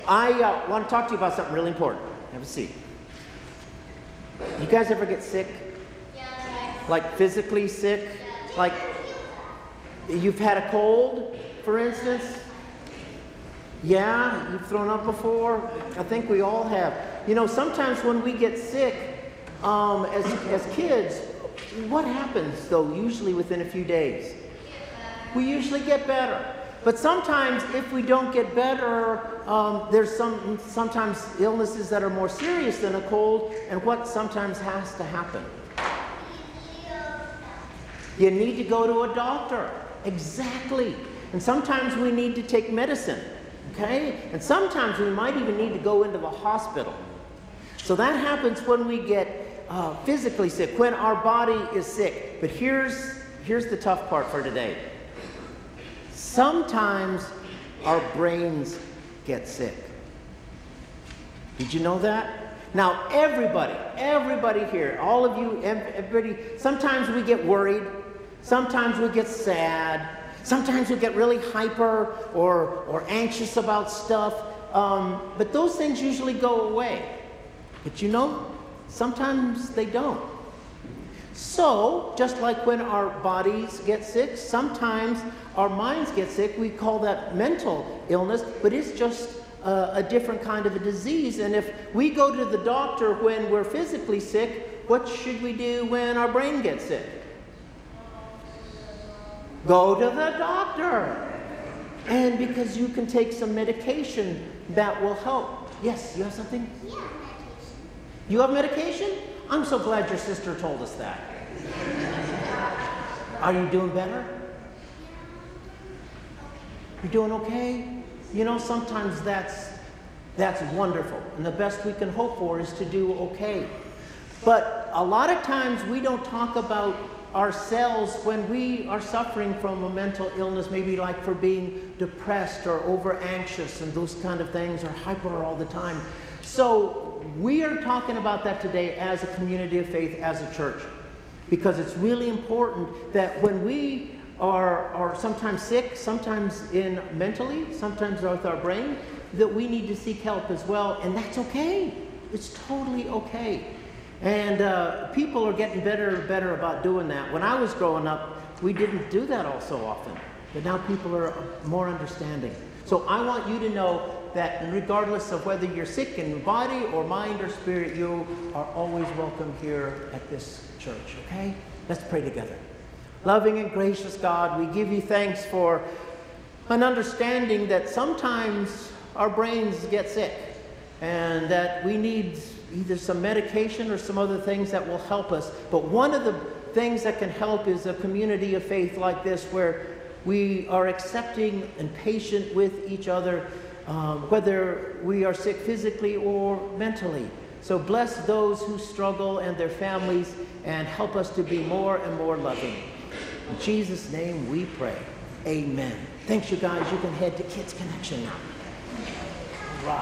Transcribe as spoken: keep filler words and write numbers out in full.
I uh, want to talk to you about something really important. Have a seat. You guys ever get sick? Like physically sick? Like you've had a cold, for instance? Yeah, you've thrown up before? I think we all have. You know, sometimes when we get sick, um, as, as kids, what happens though, usually within a few days? We usually get better. But sometimes if we don't get better, um, there's some sometimes illnesses that are more serious than a cold, and what sometimes has to happen? You need to go to a doctor. Exactly. And sometimes we need to take medicine. Okay? And sometimes we might even need to go into the hospital. So that happens when we get uh, physically sick, when our body is sick. But here's, here's the tough part for today. Sometimes our brains get sick. Did you know that? Now everybody, everybody here, all of you, everybody, sometimes we get worried. Sometimes we get sad. Sometimes we get really hyper or, or anxious about stuff. Um, but those things usually go away. But you know, sometimes they don't. So, just like when our bodies get sick, sometimes our minds get sick. We call that mental illness, but it's just a, a different kind of a disease. And if we go to the doctor when we're physically sick, what should we do when our brain gets sick? Go to the doctor. And because you can take some medication that will help. Yes, you have something? Yeah, medication. You have medication? I'm so glad your sister told us that. Are you doing better? You're doing okay? You know, sometimes that's that's wonderful. And the best we can hope for is to do okay. But a lot of times we don't talk about ourselves when we are suffering from a mental illness, maybe like for being depressed or over anxious and those kind of things, or hyper all the time. So we are talking about that today as a community of faith, as a church, because it's really important that when we are, are sometimes sick, sometimes in mentally, sometimes with our brain, that we need to seek help as well, and that's okay. It's totally okay. And uh, people are getting better and better about doing that. When I was growing up, we didn't do that all so often, but now people are more understanding. So I want you to know that regardless of whether you're sick in body or mind or spirit, you are always welcome here at this church, okay? Let's pray together. Loving and gracious God, we give you thanks for an understanding that sometimes our brains get sick and that we need either some medication or some other things that will help us. But one of the things that can help is a community of faith like this, where we are accepting and patient with each other, um, whether we are sick physically or mentally. So bless those who struggle and their families, and help us to be more and more loving. In Jesus' name we pray. Amen. Thanks, you guys. You can head to Kids Connection now.